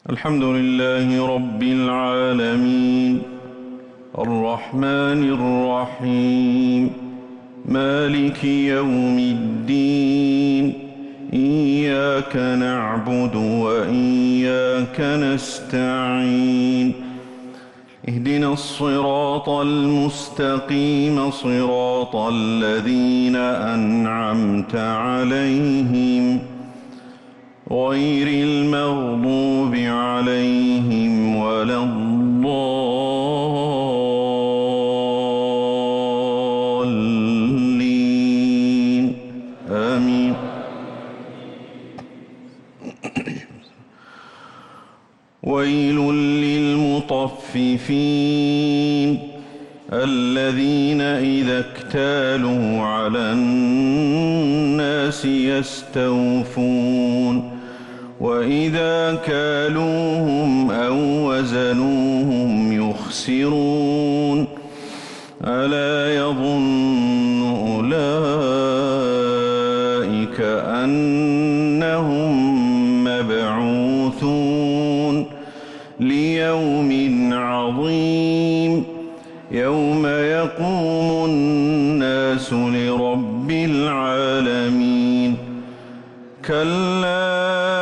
الحمد لله رب العالمين الرحمن الرحيم مالك يوم الدين إياك نعبد وإياك نستعين اهدنا الصراط المستقيم صراط الذين أنعمت عليهم غير المغضوب عليهم ولا الضالين آمين. ويل للمطففين الذين إذا اكتالوا على الناس يستوفون وإذا كالوهم أو وزنوهم يخسرون ألا يظن أولئك أنهم مبعوثون ليوم عظيم يوم يقوم الناس لرب العالمين كلا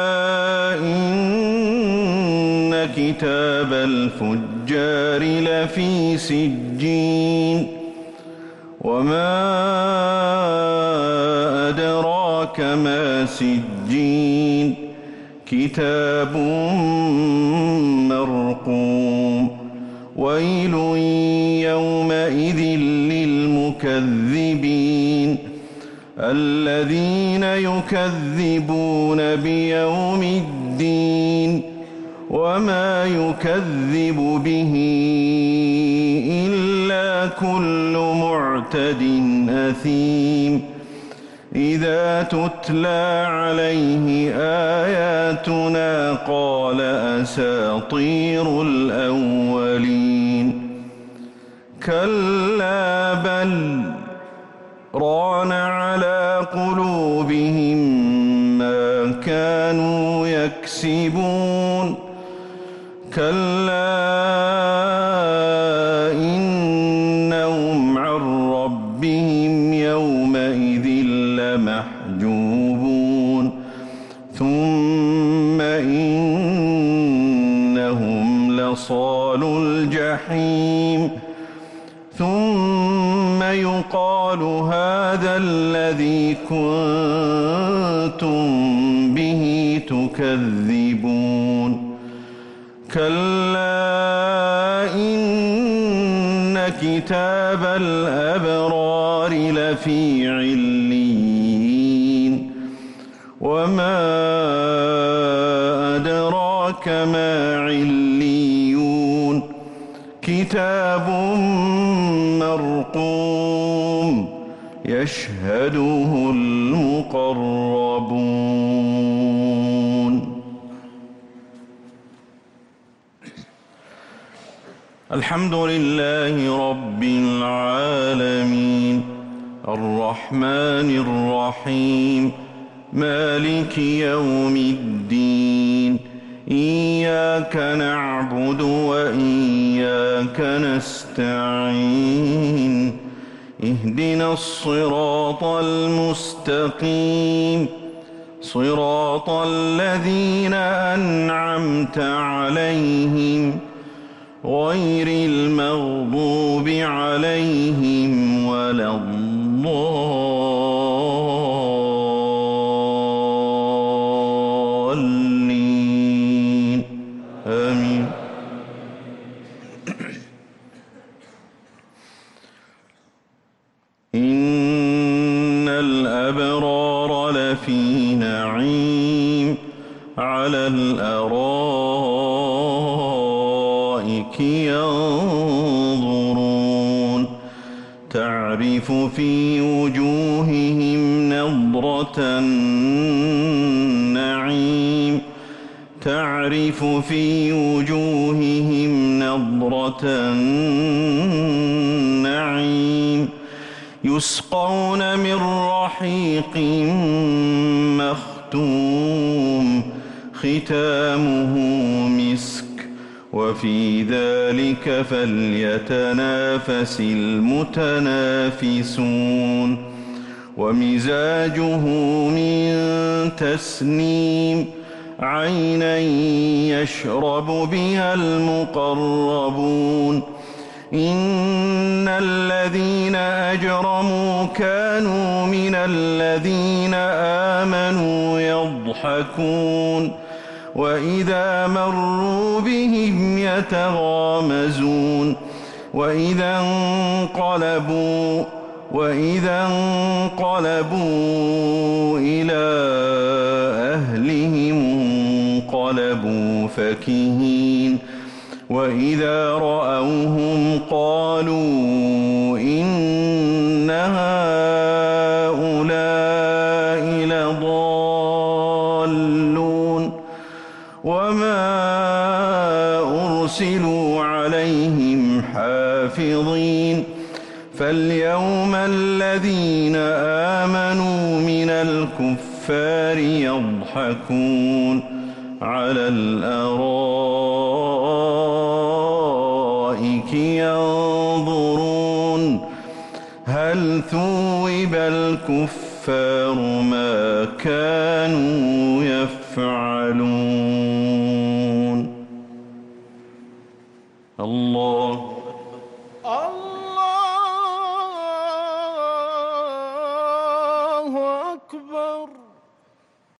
إن كتاب الفجار لفي سجين وما أدراك ما سجين كتاب مرقوم ويل يومئذ للمكذبين الذين يكذبون بيوم الدين وما يكذب به إلا كل معتد أثيم إذا تتلى عليه آياتنا قال أساطير الأولين كلا بل ران على قلوبهم ما كانوا يكسبون كلا إنهم عن ربهم يومئذ لمحجوبون ثم إنهم لصالو الجحيم ثم يقال هذا الذي كنتم به تكذبون كلا إن كتاب الأبرار لفي عليين وما أدراك ما عليون كتاب مرقوم يشهده المقربون. الحمد لله رب العالمين الرحمن الرحيم مالك يوم الدين إياك نعبد وإياك نستعين اهدنا الصراط المستقيم صراط الذين أنعمت عليهم غير المغضوب عليهم ولا الضالين آمين. إن الأبرار لفي نعيم على الأرائك ينظرون تعرف في وجوههم نضرة النعيم تعرف في وجوههم نضرة النعيم يسقون من رحيق مختوم ختامه مسك وفي ذلك فليتنافس المتنافسون ومزاجه من تسنيم عينا يشرب بها المقربون إن الذين أجرموا كانوا من الذين آمنوا يضحكون وإذا مروا بهم يتغامزون وإذا انقلبوا إلى أهلهم انقلبوا فكهين وإذا رأوهم قالوا إن هؤلاء لضالون وما أرسلوا عليهم حافظين فاليوم الذين آمنوا من الكفار يضحكون على الأرائك ينظرون هل ثوب الكفار ما كانوا